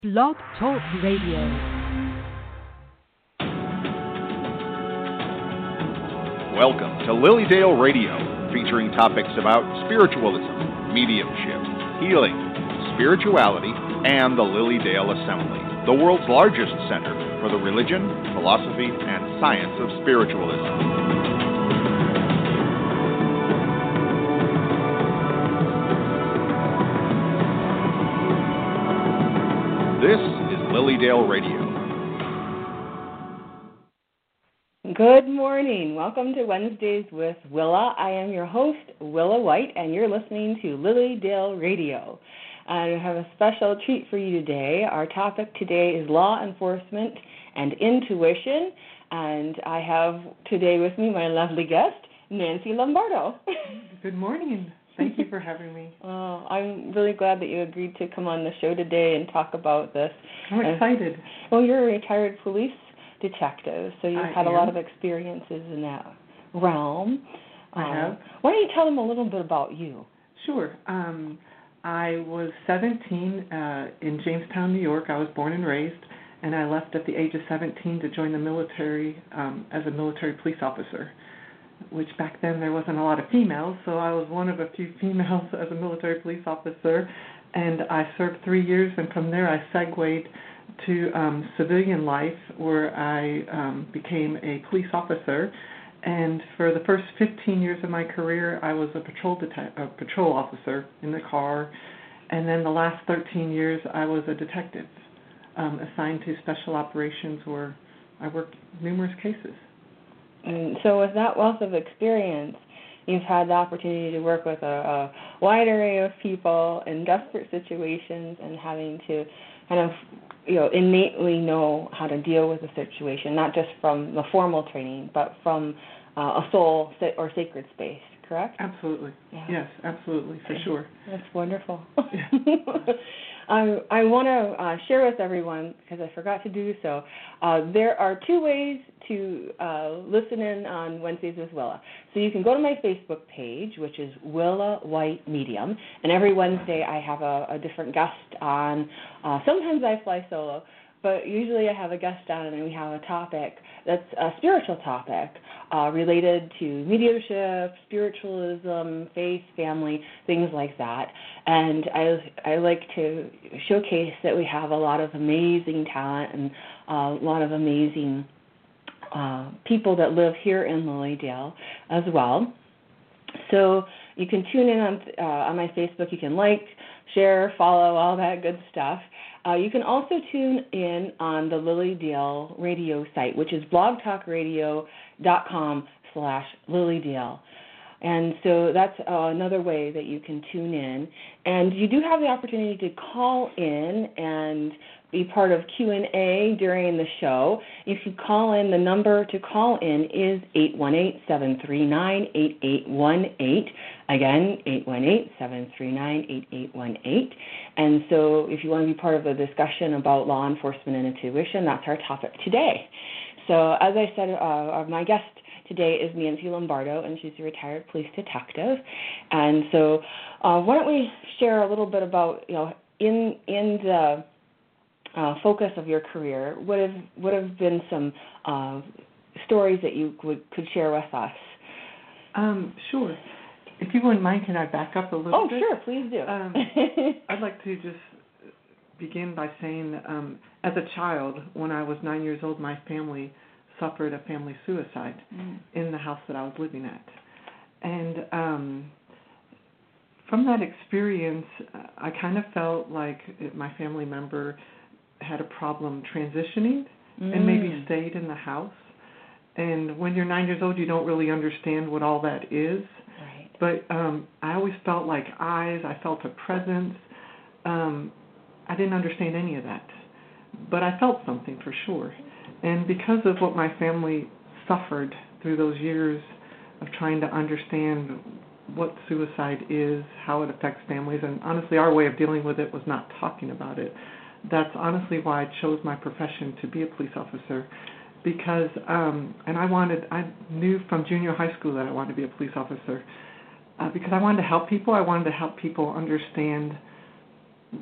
Blog Talk Radio. Welcome to Lilydale Radio, featuring topics about spiritualism, mediumship, healing, spirituality, and the Lilydale Assembly, the world's largest center for the religion, philosophy, and science of spiritualism. This is Lilydale Radio. Good morning. Welcome to Wednesdays with Willa. I am your host, Willa White, and you're listening to Lilydale Radio. I have a special treat for you today. Our topic today is law enforcement and intuition, and I have today with me my lovely guest, Nancy Lombardo. Good morning. Thank you for having me. I'm really glad that you agreed to come on the show today and talk about this. I'm excited. Well, you're a retired police detective, so you've had a lot of experiences in that realm. I have. Why don't you tell them a little bit about you? Sure. I was 17 in Jamestown, New York. I was born and raised, and I left at the age of 17 to join the military as a military police officer, which back then there wasn't a lot of females, so I was one of a few females as a military police officer, and I served 3 years, and from there I segued to civilian life, where I became a police officer, and for the first 15 years of my career I was a patrol officer in the car, and then the last 13 years I was a detective assigned to special operations, where I worked numerous cases. And so with that wealth of experience, you've had the opportunity to work with a wide array of people in desperate situations and having to kind of, innately know how to deal with a situation, not just from the formal training, but from a soul or sacred space, correct? Absolutely. Yeah. Yes, absolutely, for sure. That's wonderful. Yeah. I want to share with everyone, because I forgot to do so, there are two ways to listen in on Wednesdays with Willa. So you can go to my Facebook page, which is Willa White Medium, and every Wednesday I have a different guest on. Sometimes I fly solo, but usually I have a guest on and we have a topic that's a spiritual topic related to mediumship, spiritualism, faith, family, things like that. And I like to showcase that we have a lot of amazing talent and a lot of amazing people that live here in Lilydale as well. So you can tune in on my Facebook. You can like, share, follow, all that good stuff. You can also tune in on the Lilydale Radio site, which is blogtalkradio.com/Lilydale. And so that's another way that you can tune in. And you do have the opportunity to call in and be part of Q&A during the show. If you call in, the number to call in is 818-739-8818. Again, 818-739-8818. And so if you want to be part of the discussion about law enforcement and intuition, that's our topic today. So as I said, my guest today is Nancy Lombardo, and she's a retired police detective. And so why don't we share a little bit about, in the focus of your career, what have been some stories that you could share with us? Sure. If you wouldn't mind, can I back up a little bit? Oh, sure, please do. I'd like to just begin by saying, as a child, when I was 9 years old, my family suffered a family suicide in the house that I was living at. And from that experience, I kind of felt like my family member had a problem transitioning and maybe stayed in the house. And when you're 9 years old, you don't really understand what all that is. Right. But I always felt like eyes. I felt a presence. I didn't understand any of that. But I felt something for sure. And because of what my family suffered through those years of trying to understand what suicide is, how it affects families, and honestly our way of dealing with it was not talking about it. That's honestly why I chose my profession to be a police officer, because and I knew from junior high school that I wanted to be a police officer because I wanted to help people. I wanted to help people understand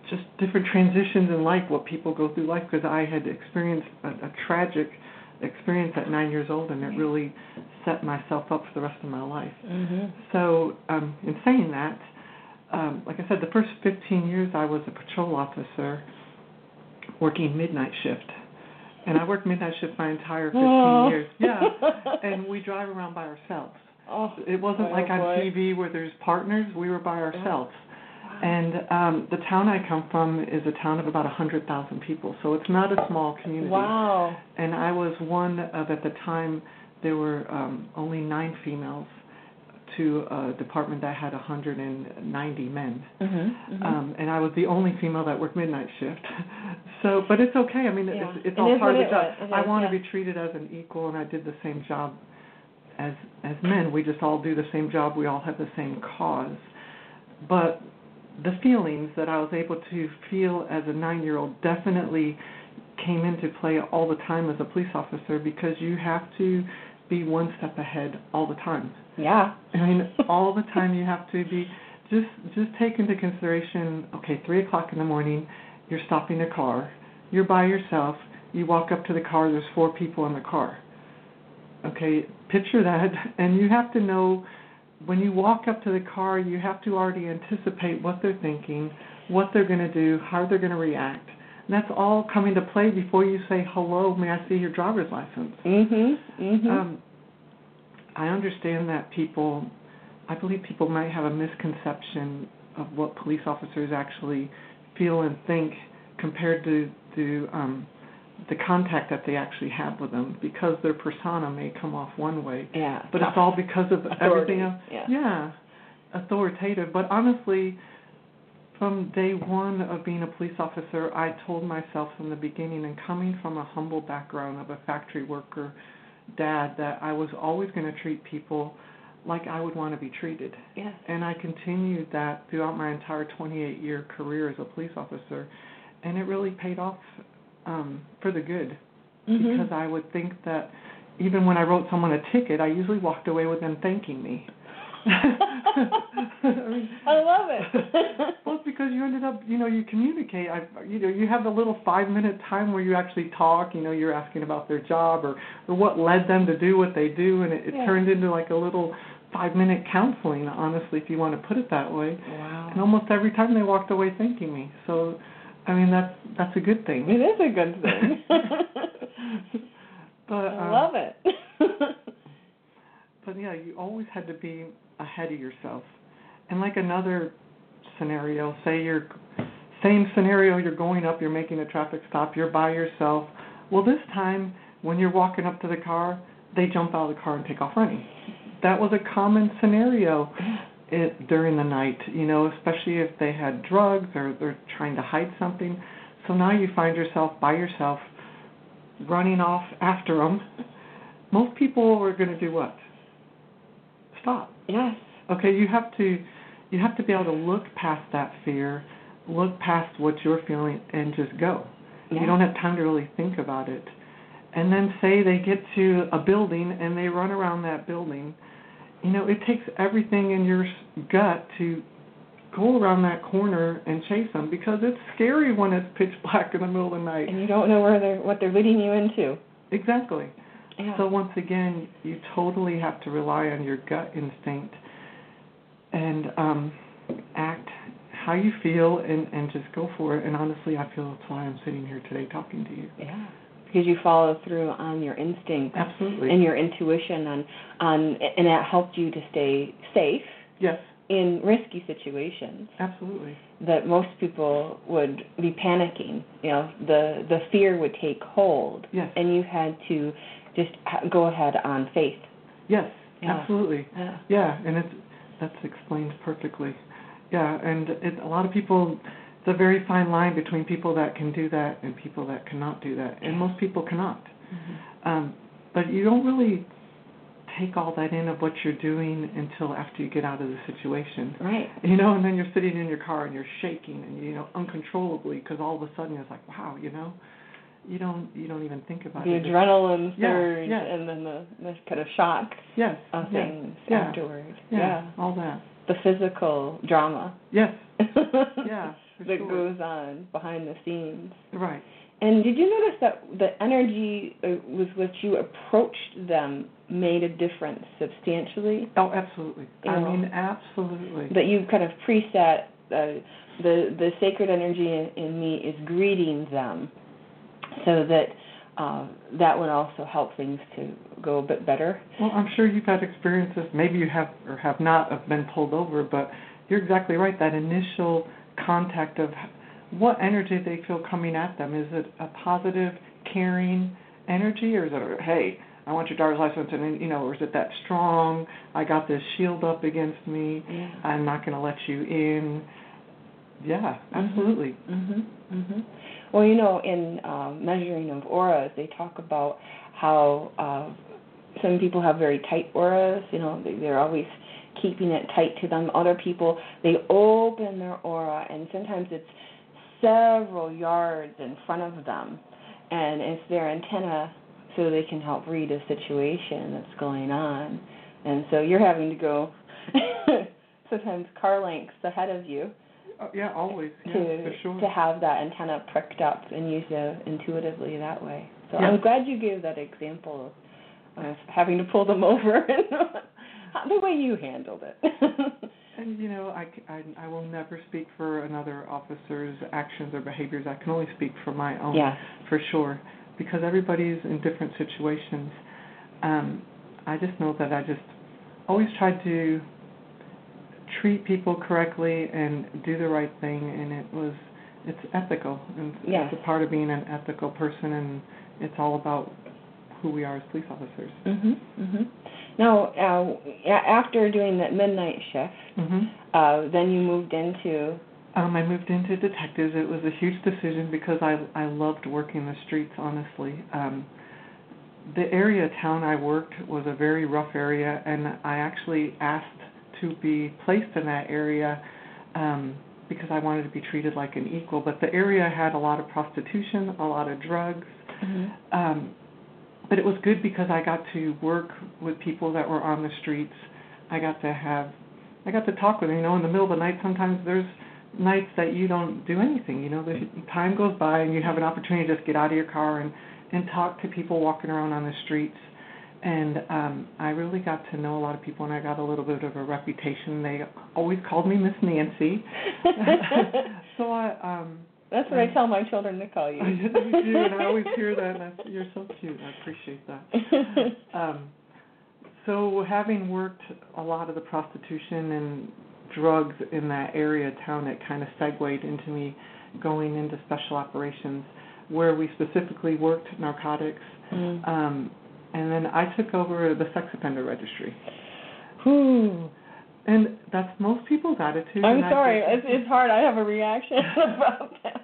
just different transitions in life, what people go through life, because I had experienced a tragic experience at 9 years old, and it really set myself up for the rest of my life. So in saying that, like I said, the first 15 years I was a patrol officer working midnight shift. And I worked midnight shift my entire 15 years. Yeah, and we drive around by ourselves. It wasn't like on TV where there's partners. We were by ourselves. And the town I come from is a town of about 100,000 people, so it's not a small community. Wow. And I was one of, at the time, there were only 9 females to a department that had 190 men. And I was the only female that worked midnight shift. So, but it's okay. I mean, it's all part of the job. I want to be treated as an equal, and I did the same job as men. We just all do the same job. We all have the same cause. But the feelings that I was able to feel as a 9-year-old definitely came into play all the time as a police officer, because you have to be one step ahead all the time. Yeah. I mean, all the time you have to be, just take into consideration, okay, 3 o'clock in the morning, you're stopping a car, you're by yourself, you walk up to the car, there's 4 people in the car. Okay, picture that, and you have to know, when you walk up to the car, you have to already anticipate what they're thinking, what they're going to do, how they're going to react. And that's all coming to play before you say, hello, may I see your driver's license? I understand that I believe people might have a misconception of what police officers actually feel and think compared to the contact that they actually have with them, because their persona may come off one way. Yeah. But it's all because of everything else. Yeah. Authoritative. But honestly, from day one of being a police officer, I told myself from the beginning, and coming from a humble background of a factory worker dad, that I was always going to treat people like I would want to be treated. Yes. And I continued that throughout my entire 28-year career as a police officer, and it really paid off for the good, because I would think that even when I wrote someone a ticket, I usually walked away with them thanking me. I love it. Well, it's because you ended up, you communicate. You have the little 5-minute time where you actually talk. You're asking about their job or what led them to do what they do, and it turned into like a little 5-minute counseling, honestly, if you want to put it that way. Wow. And almost every time they walked away thanking me. So, I mean, that's a good thing. It is a good thing. But I love it. But yeah, you always had to be ahead of yourself. And like another scenario, same scenario, you're going up, you're making a traffic stop, you're by yourself. Well, this time, when you're walking up to the car, they jump out of the car and take off running. That was a common scenario during the night, especially if they had drugs or they're trying to hide something. So now you find yourself by yourself running off after them. Most people are going to do what? Stop. Yes. Okay, you have to be able to look past that fear, look past what you're feeling, and just go. Yeah. You don't have time to really think about it. And then say they get to a building and they run around that building. It takes everything in your gut to go around that corner and chase them, because it's scary when it's pitch black in the middle of the night. And you don't know what they're leading you into. Exactly. Yeah. So once again, you totally have to rely on your gut instinct and act how you feel and just go for it. And honestly, I feel that's why I'm sitting here today talking to you. Yeah. Because you follow through on your instinct. Absolutely. And your intuition and it helped you to stay safe. Yes. In risky situations. Absolutely. That most people would be panicking. The fear would take hold. Yes. And you had to just go ahead on faith. Yes, yeah. Absolutely. Yeah, and that's explained perfectly. Yeah, and a lot of people, it's a very fine line between people that can do that and people that cannot do that, and most people cannot. But you don't really take all that in of what you're doing until after you get out of the situation. Right. And then you're sitting in your car and you're shaking and, uncontrollably, because all of a sudden it's like, wow, you don't even think about it. The adrenaline surge, yeah. and then the kind of shock of things afterward. Yeah, all that. The physical drama. Yes. Yeah. that goes on behind the scenes. Right. And did you notice that the energy with which you approached them made a difference substantially? Oh, absolutely. I mean, absolutely. That you kind of preset the sacred energy in me is greeting them, so that that would also help things to go a bit better. Well, I'm sure you've had experiences, maybe you have or have not, of been pulled over, but you're exactly right. That initial contact of what energy they feel coming at them. Is it a positive, caring energy, or is it, hey, I want your driver's license, and or is it that strong, I got this shield up against me, I'm not going to let you in? Yeah, absolutely. Well, in measuring of auras, they talk about how some people have very tight auras. They're always keeping it tight to them. Other people, they open their aura, and sometimes it's several yards in front of them, and it's their antenna so they can help read a situation that's going on. And so you're having to go sometimes car lengths ahead of you. Yeah, always. For sure. To have that antenna pricked up and use it intuitively that way. So I'm glad you gave that example of having to pull them over and the way you handled it. And, I will never speak for another officer's actions or behaviors. I can only speak for my own, for sure, because everybody's in different situations. I just know that I just always try to treat people correctly and do the right thing, and it's ethical, and it's a part of being an ethical person, and it's all about who we are as police officers. Now, after doing that midnight shift, then you moved into... I moved into detectives. It was a huge decision because I loved working the streets, honestly. The area of town I worked was a very rough area, and I actually asked to be placed in that area because I wanted to be treated like an equal. But the area had a lot of prostitution, a lot of drugs. But it was good because I got to work with people that were on the streets. I got to talk with them. In the middle of the night, sometimes there's nights that you don't do anything. The time goes by and you have an opportunity to just get out of your car and talk to people walking around on the streets. And I really got to know a lot of people, and I got a little bit of a reputation. They always called me Miss Nancy. So that's what I tell my children to call you. You do, and I always hear that. You're so cute. I appreciate that. So having worked a lot of the prostitution and drugs in that area of town, it kind of segued into me going into special operations, where we specifically worked narcotics. And then I took over the sex offender registry. And that's most people's attitude. I'm sorry, it's hard. I have a reaction about that.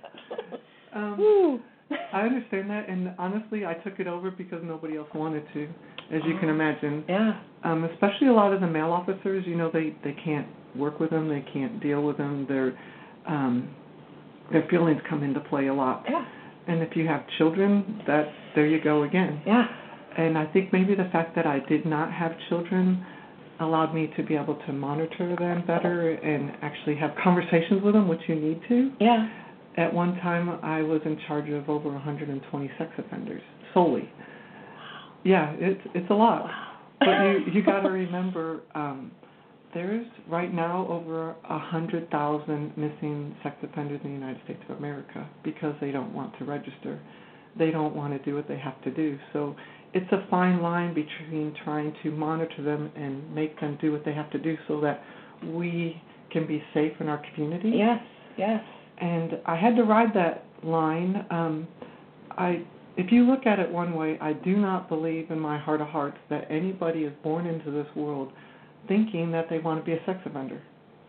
I understand that, and honestly, I took it over because nobody else wanted to, as you can imagine. Especially a lot of the male officers, they can't work with them, they can't deal with them. Their feelings come into play a lot. And if you have children, there you go again. And I think maybe the fact that I did not have children allowed me to be able to monitor them better and actually have conversations with them, which you need to. At one time, I was in charge of over 120 sex offenders solely. It's a lot. But you got to remember, there's right now over 100,000 missing sex offenders in the United States of America because they don't want to register. They don't want to do what they have to do. So it's a fine line between trying to monitor them and make them do what they have to do so that we can be safe in our community. And I had to ride that line. If you look at it one way, I do not believe in my heart of hearts that anybody is born into this world thinking that they want to be a sex offender.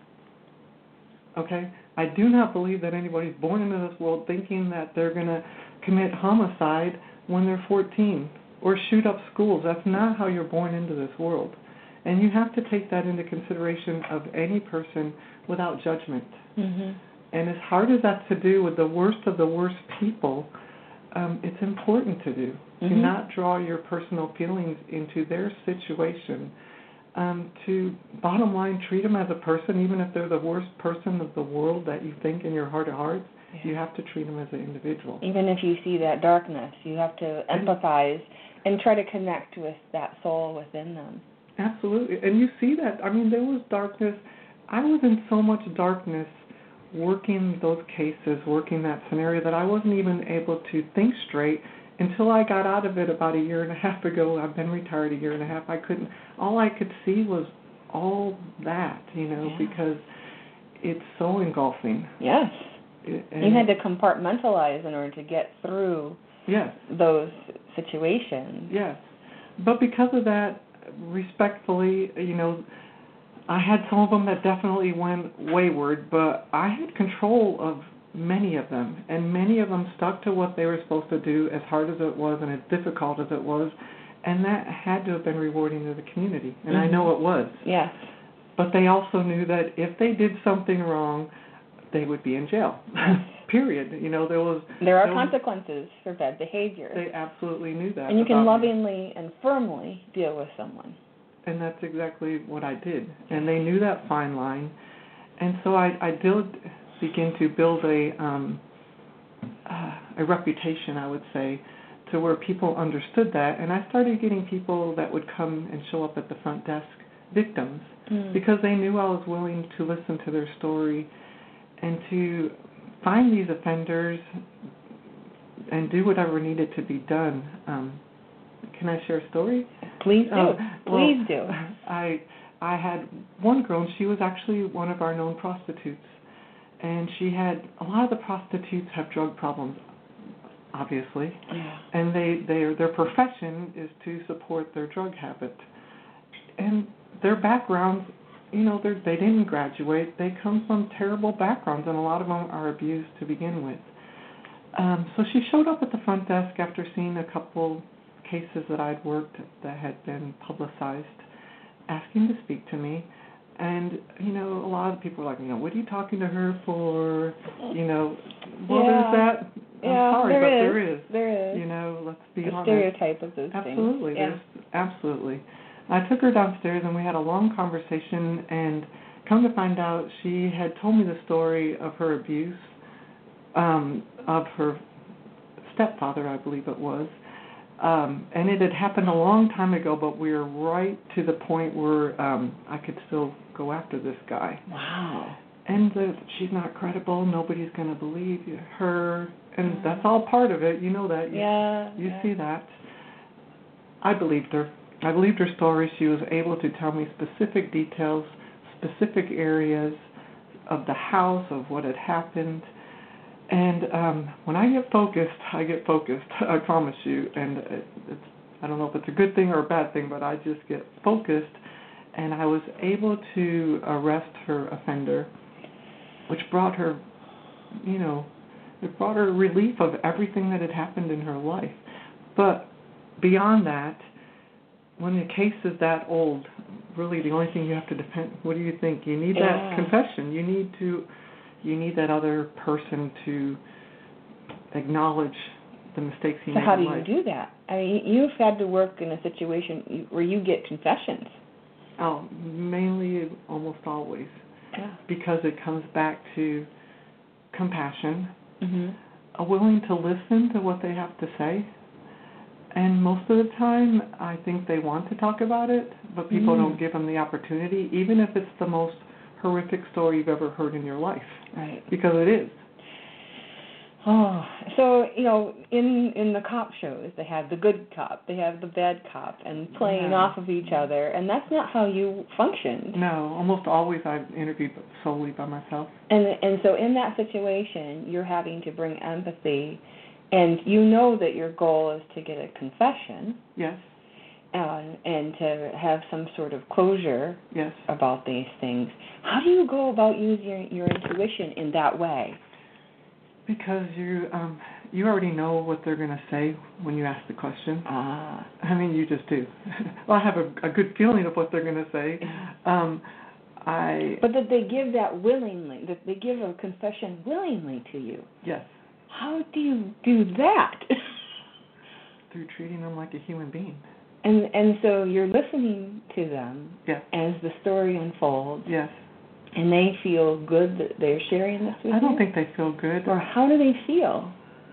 Okay? I do not believe that anybody's born into this world thinking that they're going to commit homicide when they're 14 or shoot up schools. That's not how you're born into this world. And you have to take that into consideration of any person without judgment. And as hard as that's to do with the worst of the worst people, it's important to do. Do not draw your personal feelings into their situation. to bottom line treat them as a person, even if they're the worst person of the world that you think in your heart of hearts. You have to treat them as an individual. Even if you see that darkness, you have to empathize and try to connect with that soul within them. Absolutely. And you see that. I mean, there was darkness. I was in so much darkness working those cases, working that scenario, that I wasn't even able to think straight until I got out of it about a year and a half ago. I've been retired a year and a half. All I could see was all that, because it's so engulfing. Yes. You had to compartmentalize in order to get through those situations. Yes. But because of that, respectfully, I had some of them that definitely went wayward, but I had control of many of them, and many of them stuck to what they were supposed to do, as hard as it was and as difficult as it was, and that had to have been rewarding to the community, and I know it was. Yes. But they also knew that if they did something wrong, they would be in jail. Period. There are consequences for bad behavior. They absolutely knew that. And you can lovingly and firmly deal with someone. And that's exactly what I did. And they knew that fine line. And so I did begin to build a reputation, I would say, to where people understood that. And I started getting people that would come and show up at the front desk, victims, because they knew I was willing to listen to their story and to find these offenders and do whatever needed to be done. Can I share a story? Please do. Please do. I had one girl, and she was actually one of our known prostitutes. And she had, a lot of the prostitutes have drug problems, obviously. Yeah. And their profession is to support their drug habit. And their backgrounds, they didn't graduate. They come from terrible backgrounds, and a lot of them are abused to begin with. So she showed up at the front desk after seeing a couple cases that I'd worked that had been publicized, asking to speak to me. And, a lot of people were like, what are you talking to her for? There's that. I'm sorry, but there is. There is. Let's be honest. Stereotype of those absolutely, things. Absolutely. I took her downstairs, and we had a long conversation, and come to find out, she had told me the story of her abuse, of her stepfather, I believe it was. And it had happened a long time ago, but we were right to the point where I could still go after this guy. Wow. And she's not credible. Nobody's going to believe her. And that's all part of it. You know that. You see that. I believed her. I believed her story. She was able to tell me specific details, specific areas of the house, of what had happened. And when I get focused, I promise you. And I don't know if it's a good thing or a bad thing, but I just get focused. And I was able to arrest her offender, which brought her, it brought her relief of everything that had happened in her life. But beyond that, when the case is that old, really the only thing you have to defend, what do you think? You need that confession. You need that other person to acknowledge the mistakes he made in life. So how do you do that? I mean, you've had to work in a situation where you get confessions. Oh, mainly, almost always. Yeah. Because it comes back to compassion, willing to listen to what they have to say. And most of the time, I think they want to talk about it, but people don't give them the opportunity, even if it's the most horrific story you've ever heard in your life. Right. Because it is. Oh, so, in the cop shows, they have the good cop, they have the bad cop, and playing off of each other, and that's not how you function. No, almost always I've interviewed solely by myself. And so in that situation, you're having to bring empathy, and you know that your goal is to get a confession. Yes. And to have some sort of closure yes. about these things. How do you go about using your intuition in that way? Because you already know what they're going to say when you ask the question. I mean, you just do. Well, I have a good feeling of what they're going to say. But that they give that willingly, that they give a confession willingly to you. Yes. How do you do that? Through treating them like a human being. And so you're listening to them Yes. as the story unfolds. Yes. And they feel good that they're sharing this with you? I don't think they feel good. Or how do they feel?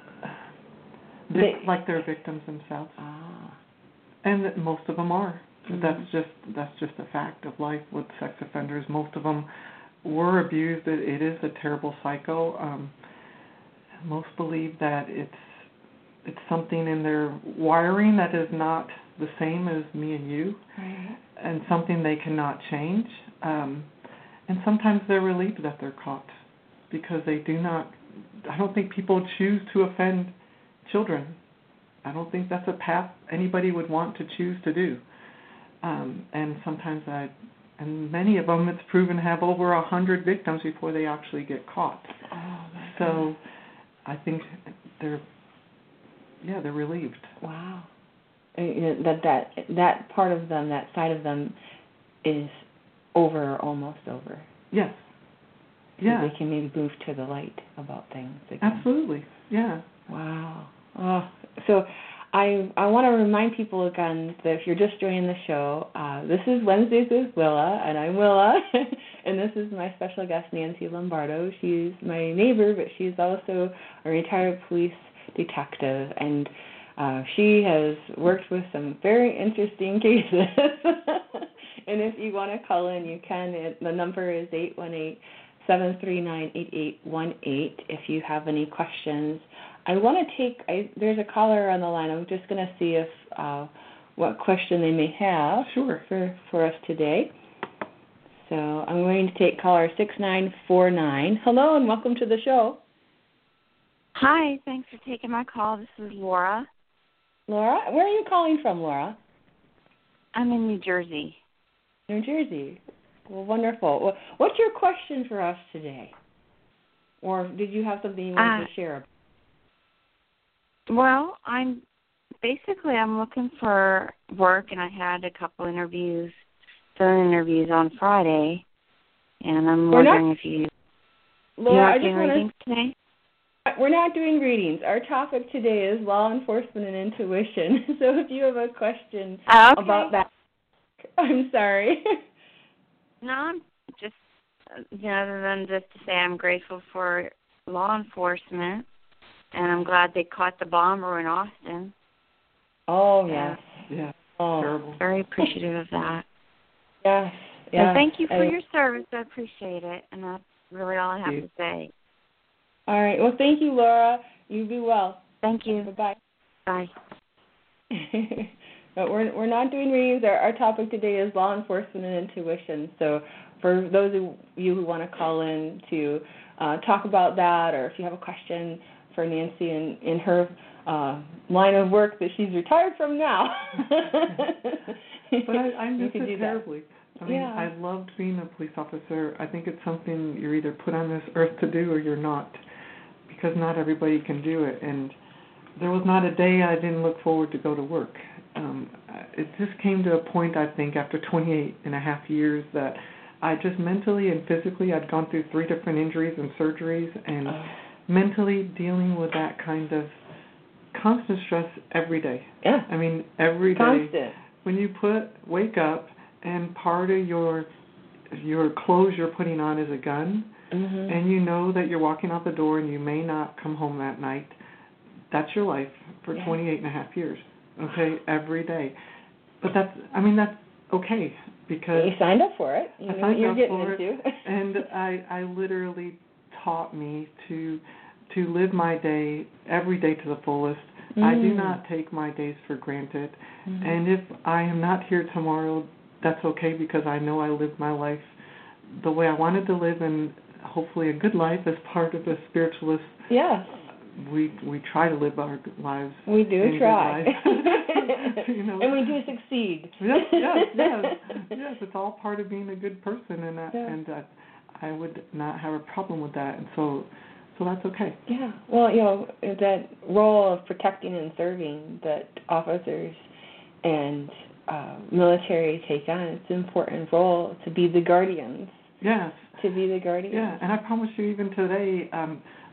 Like they're victims themselves. Ah. And most of them are. Mm-hmm. That's just a fact of life with sex offenders. Most of them were abused. It is a terrible cycle. Most believe that it's something in their wiring that is not the same as me and you, right. and something they cannot change. And sometimes they're relieved that they're caught because they do not. I don't think people choose to offend children. I don't think that's a path anybody would want to choose to do. And sometimes and many of them, it's proven, have over 100 victims before they actually get caught. Oh, so I think they're relieved. Wow. That part of them, that side of them, is over or almost over. Yes. So Yeah. they can maybe move to the light about things again. Absolutely. Yeah. Wow. Oh, so I want to remind people again that if you're just joining the show, this is Wednesdays with Willa, and I'm Willa, and this is my special guest, Nancy Lombardo. She's my neighbor, but she's also a retired police detective, and she has worked with some very interesting cases. And if you want to call in, you can. The number is 818-739-8818 if you have any questions. I want to there's a caller on the line. I'm just going to see if what question they may have for us today. So I'm going to take caller 6949. Hello and welcome to the show. Hi, thanks for taking my call. This is Laura. Laura? Where are you calling from, Laura? I'm in New Jersey. New Jersey. Well, wonderful. Well, what's your question for us today? Or did you have something you wanted to share? Well, I'm looking for work, and I had a couple interviews, phone interviews on Friday, and I'm wondering if you Laura, doing readings today? We're not doing readings. Our topic today is law enforcement and intuition. So if you have a question about that, I'm sorry. No, I'm just, other than just to say I'm grateful for law enforcement, and I'm glad they caught the bomber in Austin. Oh, yes. Yeah. Oh. Terrible. Very appreciative of that. Yes. And thank you for your service. I appreciate it, and that's really all I have to say. All right. Well, thank you, Laura. You be well. Thank you. Bye-bye. Bye. But we're not doing readings. Our topic today is law enforcement and intuition. So for those of you who want to call in to talk about that, or if you have a question for Nancy in her line of work that she's retired from now. But I miss it terribly. I mean, yeah. I loved being a police officer. I think it's something you're either put on this earth to do or you're not, because not everybody can do it. And there was not a day I didn't look forward to go to work. It just came to a point, I think, after 28 and a half years that I just mentally and physically, I'd gone through 3 different injuries and surgeries, and mentally dealing with that kind of constant stress every day. Yeah. I mean, every day. Constant. When you wake up and part of your clothes you're putting on is a gun, and you know that you're walking out the door and you may not come home that night, that's your life for 28 and a half years. Okay, every day. But that's okay, because you signed up for it. You know what you're getting into. And I literally taught me to live my day, every day to the fullest. I do not take my days for granted. And if I am not here tomorrow, that's okay, because I know I lived my life the way I wanted to live, and hopefully a good life as part of a spiritualist. Yes. We try to live our lives. We do try. And we do succeed. Yes, it's all part of being a good person, and I would not have a problem with that, and so that's okay. Yeah. Well, that role of protecting and serving that officers and military take on, it's an important role to be the guardians. Yes. To be the guardians. Yeah, and I promise you, even today,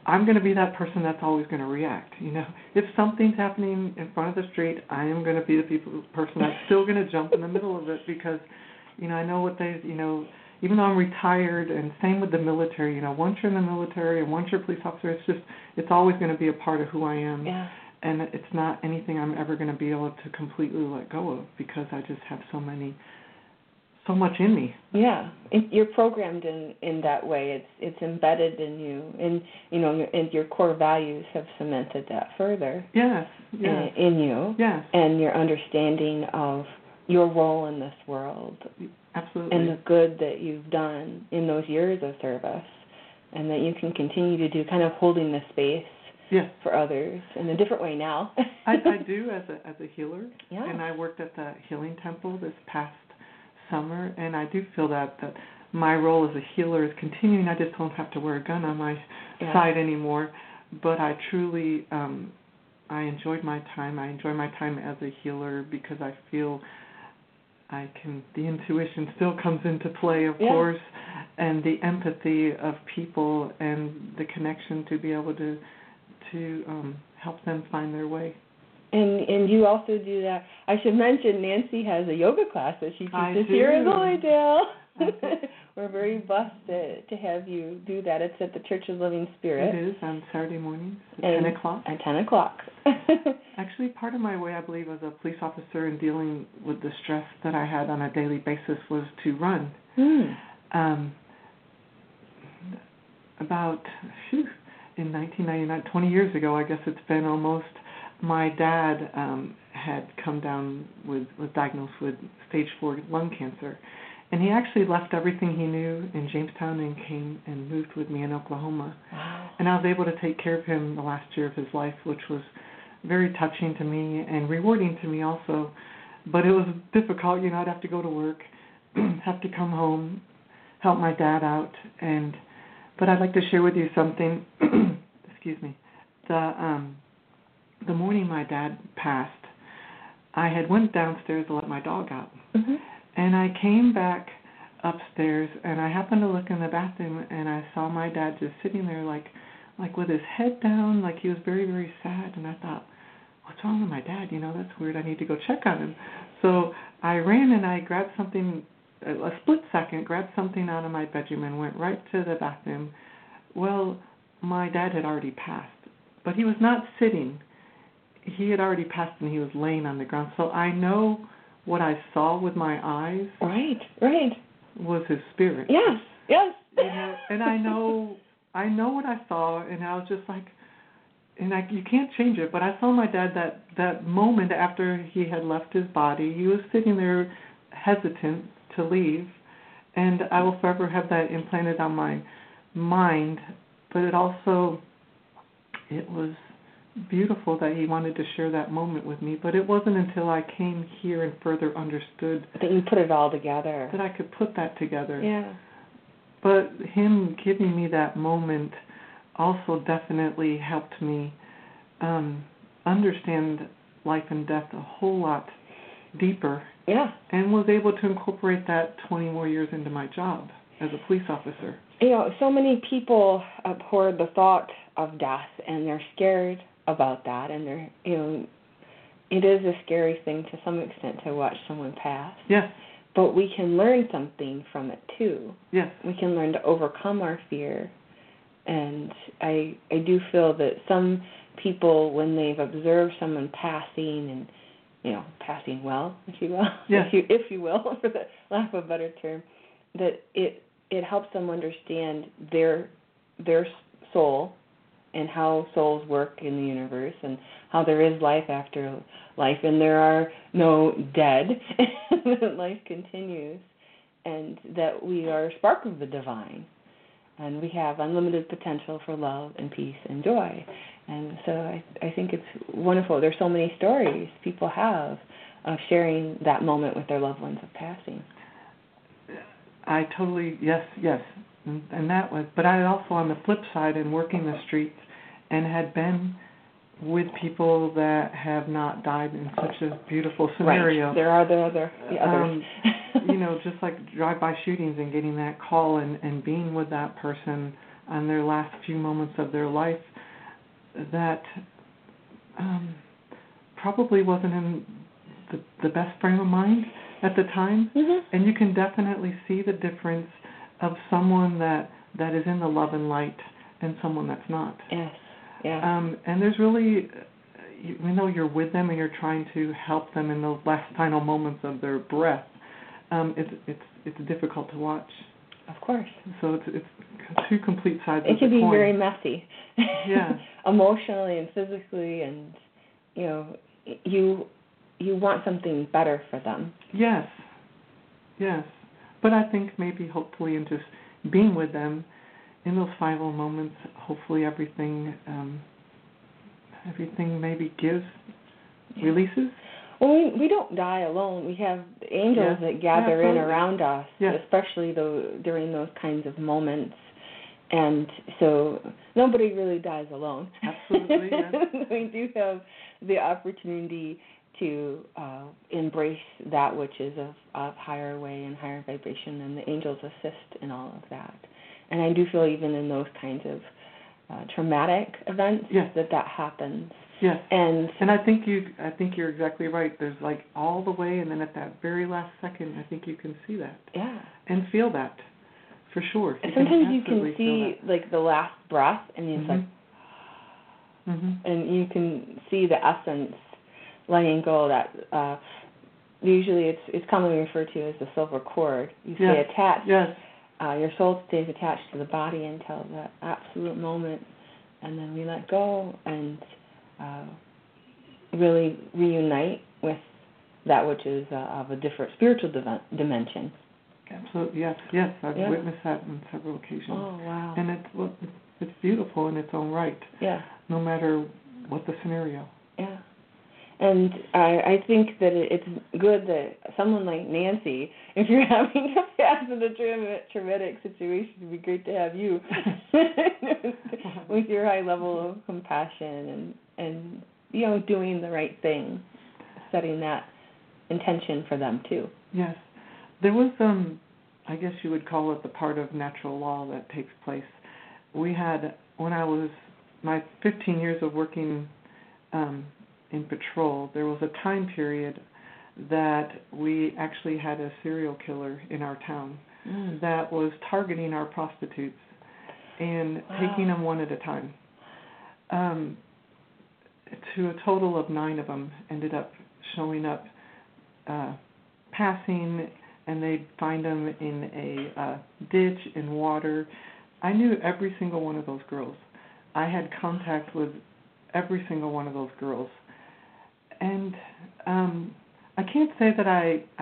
I'm going to be that person that's always going to react. If something's happening in front of the street, I am going to be the person that's still going to jump in the middle of it because, I know what they, even though I'm retired, and same with the military, once you're in the military and once you're a police officer, it's always going to be a part of who I am. Yeah. And it's not anything I'm ever going to be able to completely let go of because I just have so much in me. Yeah, you're programmed in that way. It's embedded in you, and your core values have cemented that further. Yes. In you. Yes. And your understanding of your role in this world. Absolutely. And the good that you've done in those years of service, and that you can continue to do, kind of holding the space. Yes. For others in a different way now. I do as a healer. Yeah. And I worked at the Healing Temple this past summer, and I do feel that my role as a healer is continuing. I just don't have to wear a gun on my side anymore. But I truly, I enjoyed my time. I enjoy my time as a healer because I feel the intuition still comes into play, of course, and the empathy of people and the connection to be able to help them find their way. And you also do that. I should mention Nancy has a yoga class that she teaches here in Lilydale. We're very blessed to have you do that. It's at the Church of Living Spirit. It is on Saturday mornings at 10 o'clock. At 10 o'clock. Actually, part of my way, I believe, as a police officer in dealing with the stress that I had on a daily basis was to run. In 1999, 20 years ago, I guess it's been almost, my dad had come down was diagnosed with stage 4 lung cancer. And he actually left everything he knew in Jamestown and came and moved with me in Oklahoma. Wow. And I was able to take care of him the last year of his life, which was very touching to me and rewarding to me also. But it was difficult. I'd have to go to work, have to come home, help my dad out. But I'd like to share with you something. Excuse me. The morning my dad passed, I had went downstairs to let my dog out. Mm-hmm. And I came back upstairs, and I happened to look in the bathroom, and I saw my dad just sitting there like with his head down, like he was very, very sad. And I thought, what's wrong with my dad? That's weird. I need to go check on him. So I ran and I grabbed something, a split second, grabbed something out of my bedroom and went right to the bathroom. Well, my dad had already passed, but he was not sitting. He had already passed, and he was laying on the ground. So I know what I saw with my eyes. Right. Was his spirit. Yes. And I know what I saw, and I was just like, you can't change it. But I saw my dad that moment after he had left his body. He was sitting there, hesitant to leave, and I will forever have that implanted on my mind. But it was beautiful that he wanted to share that moment with me, but it wasn't until I came here and further understood that you put it all together, that I could put that together. Yeah. But him giving me that moment also definitely helped me understand life and death a whole lot deeper. Yeah. And was able to incorporate that 20 more years into my job as a police officer. So many people abhor the thought of death, and they're scared about that, and they're, it is a scary thing to some extent to watch someone pass. Yes. But we can learn something from it too. Yes. We can learn to overcome our fear, and I do feel that some people, when they've observed someone passing and passing well, if you will, yes. if you will, for the lack of a better term, that it helps them understand their soul and how souls work in the universe and how there is life after life and there are no dead, that life continues, and that we are a spark of the divine, and we have unlimited potential for love and peace and joy. And so I think it's wonderful. There's so many stories people have of sharing that moment with their loved ones of passing. I totally, yes, and that was, but I also, on the flip side, in working the streets, and had been with people that have not died in such a beautiful scenario. Right. There are the others. Just like drive-by shootings and getting that call and being with that person on their last few moments of their life that probably wasn't in the best frame of mind at the time. And you can definitely see the difference of someone that is in the love and light and someone that's not. Yes. Yeah. And there's really, even though you're with them and you're trying to help them in those last final moments of their breath, it's difficult to watch. Of course. So it's two complete sides of the coin. It can be very messy. Yeah. Emotionally and physically, and you want something better for them. Yes. Yes. But I think maybe hopefully in just being with them in those final moments, hopefully everything maybe releases. Well, we don't die alone. We have angels that gather in around us, especially during those kinds of moments. And so nobody really dies alone. Absolutely, yes. We do have the opportunity to embrace that which is of higher way and higher vibration, and the angels assist in all of that. And I do feel even in those kinds of traumatic events that happens. Yes. And I think you're exactly right. There's like all the way, and then at that very last second, I think you can see that. Yeah. And feel that, for sure. Sometimes you can see like the last breath, and it's like, and you can see the essence letting go. That usually it's commonly referred to as the silver cord. You stay attached. Yes. Your soul stays attached to the body until that absolute moment, and then we let go and really reunite with that which is of a different spiritual dimension. Absolutely, yes. I've witnessed that on several occasions. Oh, wow. And it's beautiful in its own right. Yeah. No matter what the scenario. Yeah. And I think that it's good that someone like Nancy, if you're having to pass in a traumatic situation, it would be great to have you with your high level of compassion and doing the right thing, setting that intention for them too. Yes. There was, I guess you would call it the part of natural law that takes place. We had, when I was, my 15 years of working in patrol, there was a time period that we actually had a serial killer in our town that was targeting our prostitutes and taking them one at a time. To a total of 9 of them ended up showing up, passing, and they'd find them in a ditch, in water. I knew every single one of those girls. I had contact with every single one of those girls. And I can't say that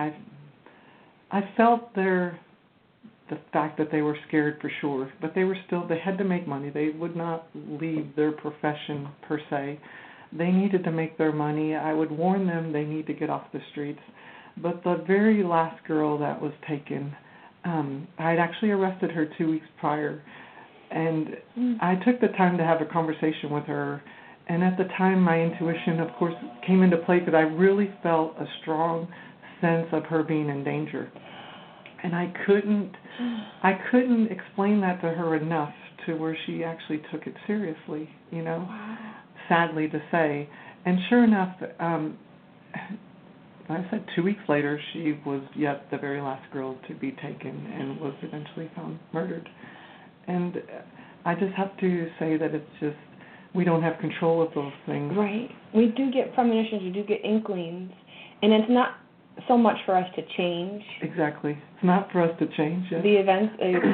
I felt the fact that they were scared for sure, but they had to make money. They would not leave their profession per se. They needed to make their money. I would warn them they need to get off the streets. But the very last girl that was taken, I had actually arrested her 2 weeks prior, and I took the time to have a conversation with her. And at the time, my intuition, of course, came into play because I really felt a strong sense of her being in danger. And I couldn't explain that to her enough to where she actually took it seriously, sadly to say. And sure enough, I said 2 weeks later, she was yet the very last girl to be taken and was eventually found murdered. And I just have to say that it's just, we don't have control of those things. Right. We do get premonitions, we do get inklings, and it's not so much for us to change. Exactly. It's not for us to change. Yes. The events,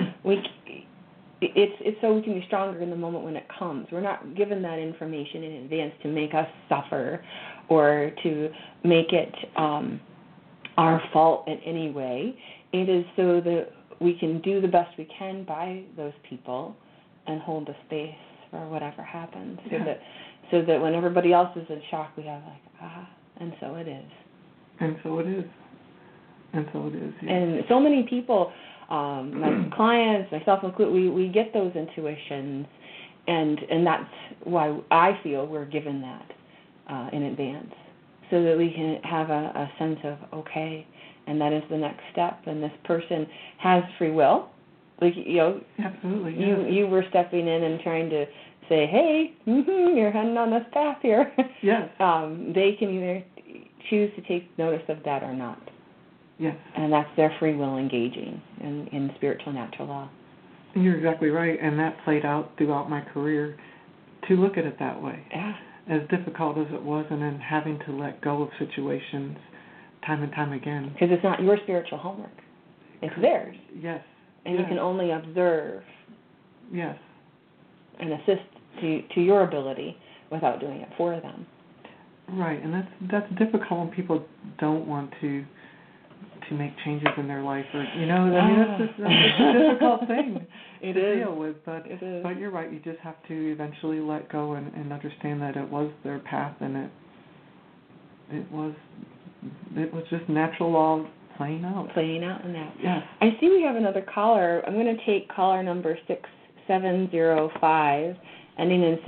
it's so we can be stronger in the moment when it comes. We're not given that information in advance to make us suffer or to make it our fault in any way. It is so that we can do the best we can by those people and hold the space for whatever happens, so that when everybody else is in shock, we have and so it is. And so it is. And so it is. Yes. And so many people, my clients, myself included, we get those intuitions, and that's why I feel we're given that in advance, so that we can have a sense of, okay, and that is the next step, and this person has free will, Like, absolutely, you were stepping in and trying to say, hey, you're heading on this path here. Yes. They can either choose to take notice of that or not. Yes. And that's their free will engaging in spiritual natural law. You're exactly right, and that played out throughout my career to look at it that way. Yeah. As difficult as it was, and then having to let go of situations time and time again. Because it's not your spiritual homework. It's theirs. Yes. And you can only observe. Yes. And assist to your ability without doing it for them. Right, and that's difficult when people don't want to make changes in their life, or that's a difficult thing to deal with. But you're right, you just have to eventually let go and understand that it was their path, and it was just natural law playing out. Playing out in that. Yes. I see we have another caller. I'm going to take caller number 6705, ending in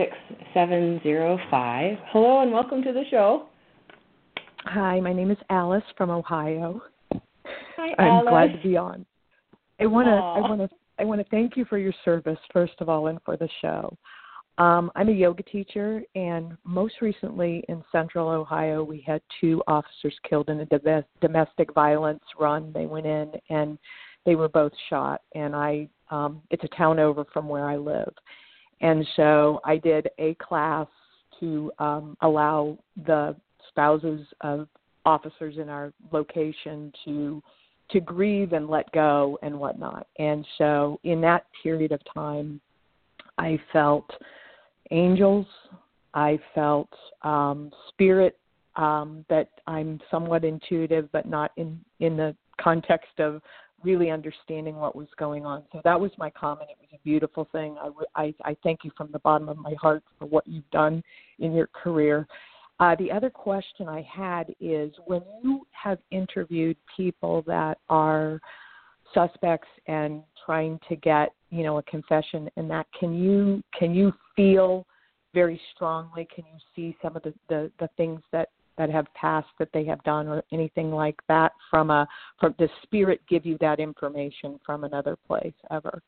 6705. Hello and welcome to the show. Hi, my name is Alice from Ohio. Hi, I'm Alice. glad to be on. I want to thank you for your service, first of all, and for the show. I'm a yoga teacher, and most recently in Central Ohio, we had 2 officers killed in a domestic violence run. They went in and they were both shot, and it's a town over from where I live. And so I did a class to allow the spouses of officers in our location to grieve and let go and whatnot. And so in that period of time, I felt angels. I felt spirit, that I'm somewhat intuitive, but not in the context of really understanding what was going on. So that was my comment. It was a beautiful thing. I thank you from the bottom of my heart for what you've done in your career. The other question I had is, when you have interviewed people that are suspects and trying to get, a confession, and that can you feel very strongly? Can you see some of the things that have passed that they have done, or anything like that from the spirit give you that information from another place ever?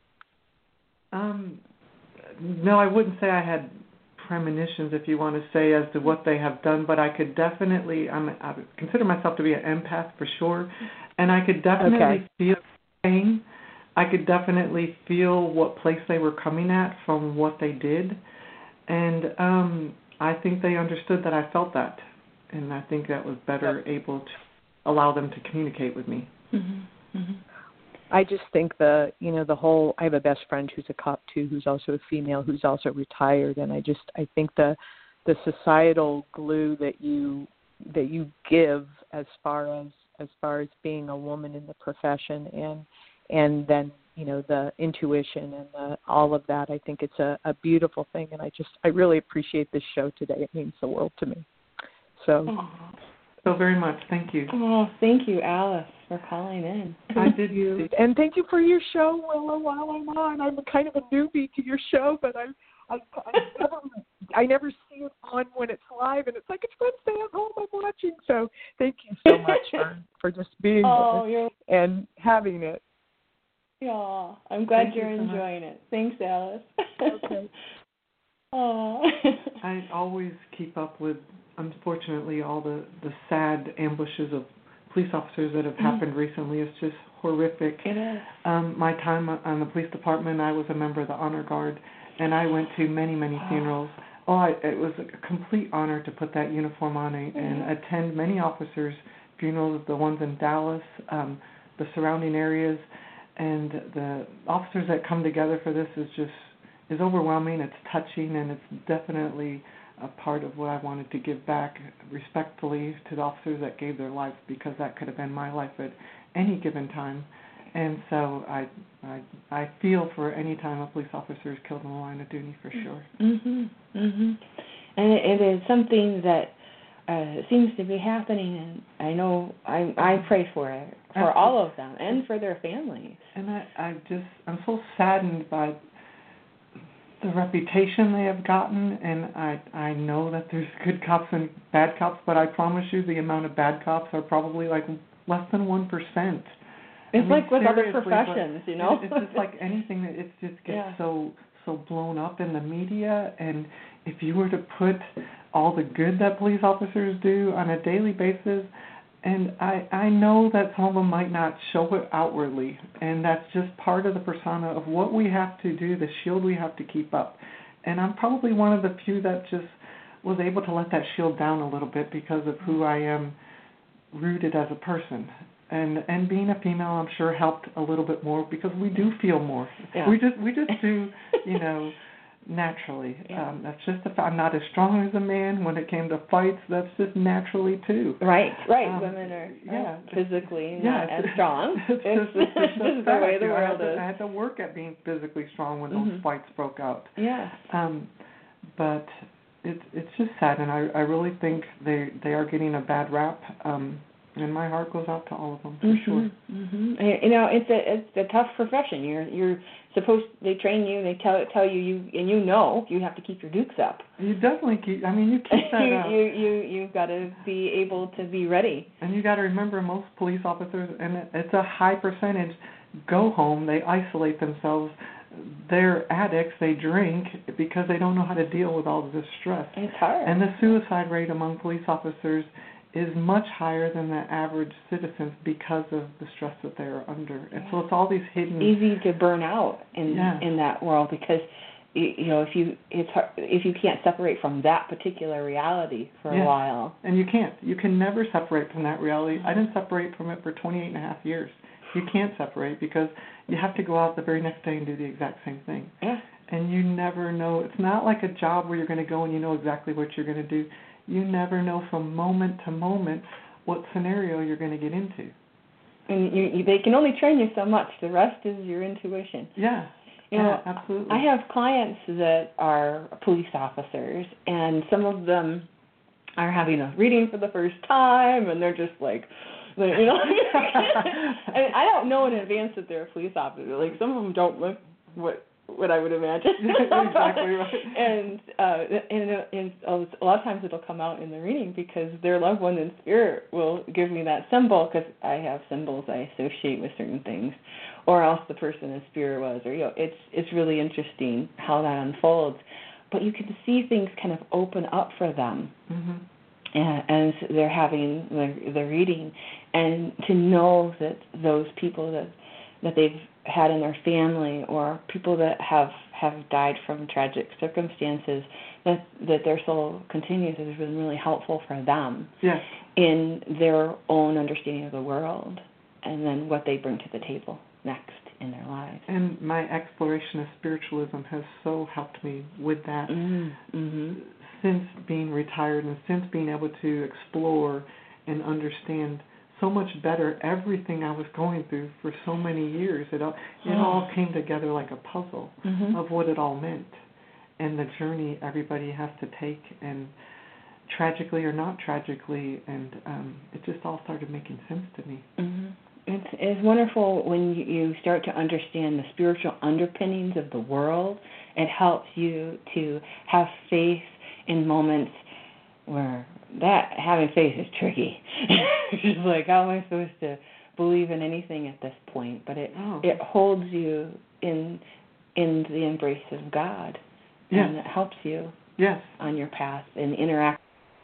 No, I wouldn't say I had premonitions, if you want to say, as to what they have done, but I could definitely, I consider myself to be an empath for sure, and I could definitely feel pain. I could definitely feel what place they were coming at from what they did, and I think they understood that I felt that, and I think that was better able to allow them to communicate with me. Mm-hmm. Mm-hmm. I just think I have a best friend who's a cop too, who's also a female, who's also retired, and I think the societal glue that you give as far as being a woman in the profession, and then the intuition and all of that, I think it's a beautiful thing, and I really appreciate this show today. It means the world to me. So very much. Thank you. Oh, thank you, Alice, for calling in. I did you. And thank you for your show, Willow, while I'm on. I'm kind of a newbie to your show, but I never see it on when it's live, and it's like, it's Wednesday, I'm home, I'm watching. So thank you so much for just being there and having it. Yeah, I'm glad you're enjoying it. Thanks, Alice. Okay. I always keep up with, unfortunately, all the sad ambushes of police officers that have happened recently. It's just horrific. It is. My time on the police department, I was a member of the Honor Guard, and I went to many, many funerals. It was a complete honor to put that uniform on and attend many officers' funerals, the ones in Dallas, the surrounding areas, and the officers that come together for this is overwhelming. It's touching, and it's definitely a part of what I wanted to give back respectfully to the officers that gave their lives, because that could have been my life at any given time. And so I feel for any time a police officer is killed in the line of duty, for sure. Mhm. Mhm. And it is something that seems to be happening, and I know I pray for it, for all of them, and for their families. And I'm so saddened by the reputation they have gotten, and I know that there's good cops and bad cops, but I promise you the amount of bad cops are probably like less than 1%. It's like with other professions, you know. It's just like anything that it just gets so blown up in the media. And if you were to put all the good that police officers do on a daily basis, and I know that some of them might not show it outwardly, and that's just part of the persona of what we have to do, the shield we have to keep up. And I'm probably one of the few that just was able to let that shield down a little bit because of who I am rooted as a person. And being a female, I'm sure, helped a little bit more because we do feel more. Yeah. We just do, naturally. That's just the fact. I'm not as strong as a man when it came to fights. That's just naturally too. Right. Women are physically not as strong. It's just the way the world is. I had to work at being physically strong when those fights broke out. Yeah. But it's just sad, and I really think they are getting a bad rap. And my heart goes out to all of them for sure. Mm-hmm. It's a tough profession. You're supposed. They train you. They tell you you have to keep your dukes up. You definitely keep. You keep that up. You've got to be able to be ready. And you got to remember, most police officers, and it's a high percentage, go home. They isolate themselves. They're addicts. They drink because they don't know how to deal with all of this stress. It's hard. And the suicide rate among police officers is much higher than the average citizens because of the stress that they are under. And so it's all these hidden... Easy to burn out in that world because, if you can't separate from that particular reality for a while. And you can't. You can never separate from that reality. I didn't separate from it for 28 and a half years. You can't separate because you have to go out the very next day and do the exact same thing. Yeah. And you never know. It's not like a job where you're going to go and you know exactly what you're going to do. You never know from moment to moment what scenario you're going to get into. And they can only train you so much. The rest is your intuition. Yeah, absolutely. I have clients that are police officers, and some of them are having a reading for the first time, and they're just like, I don't know in advance that they're a police officer. Like, some of them don't look what I would imagine. Exactly right. And a lot of times it'll come out in the reading because their loved one in spirit will give me that symbol because I have symbols I associate with certain things, or else the person in spirit was, or it's really interesting how that unfolds. But you can see things kind of open up for them as they're having the reading, and to know that those people that they've had in their family, or people that have died from tragic circumstances, that their soul continues has been really helpful for them in their own understanding of the world, and then what they bring to the table next in their lives. And my exploration of spiritualism has so helped me with that since being retired, and since being able to explore and understand so much better everything I was going through for so many years. It all came together like a puzzle of what it all meant, and the journey everybody has to take, and tragically or not tragically, and it just all started making sense to me. It's wonderful when you start to understand the spiritual underpinnings of the world. It helps you to have faith in moments where having faith is tricky. It's like, how am I supposed to believe in anything at this point? But it holds you in the embrace of God, and it helps you on your path and interact.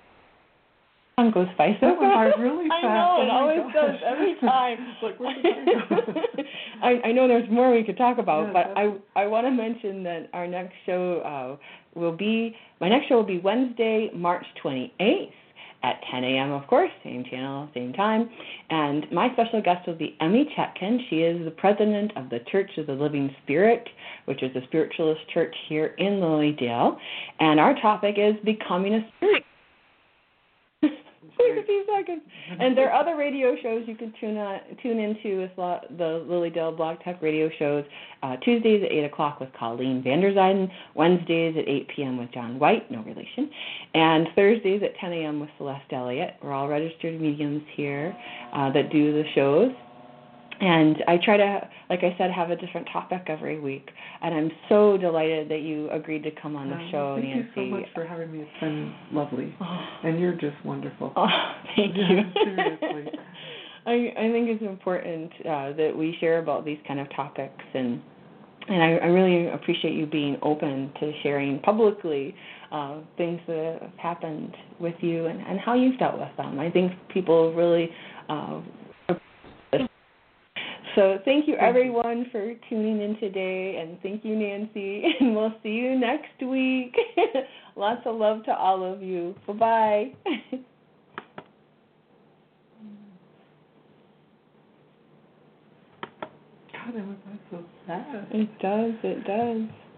Time goes by so fast. Really fast. I know, it always does every time. Like, where's the time go? I know there's more we could talk about, but I want to mention that our next show will be Wednesday, March 28th at 10 a.m., of course, same channel, same time. And my special guest will be Emmy Chetkin. She is the president of the Church of the Living Spirit, which is a spiritualist church here in Lilydale. And our topic is Becoming a Spirit. 60 seconds. And there are other radio shows you can tune into with the Lilydale Blog Talk radio shows. Tuesdays at 8 o'clock with Colleen Vanderzijden. Wednesdays at 8 p.m. with John White, no relation. And Thursdays at 10 a.m. with Celeste Elliott. We're all registered mediums here that do the shows. And I try to, like I said, have a different topic every week. And I'm so delighted that you agreed to come on the show, Nancy. Nancy. Thank you so much for having me. It's been lovely. And you're just wonderful. Oh, thank you. Seriously. I think it's important that we share about these kind of topics, and I really appreciate you being open to sharing publicly things that have happened with you and how you've dealt with them. I think people really so thank you, everyone, for tuning in today, and thank you, Nancy, and we'll see you next week. Lots of love to all of you. Bye-bye. God, that was so sad. It does.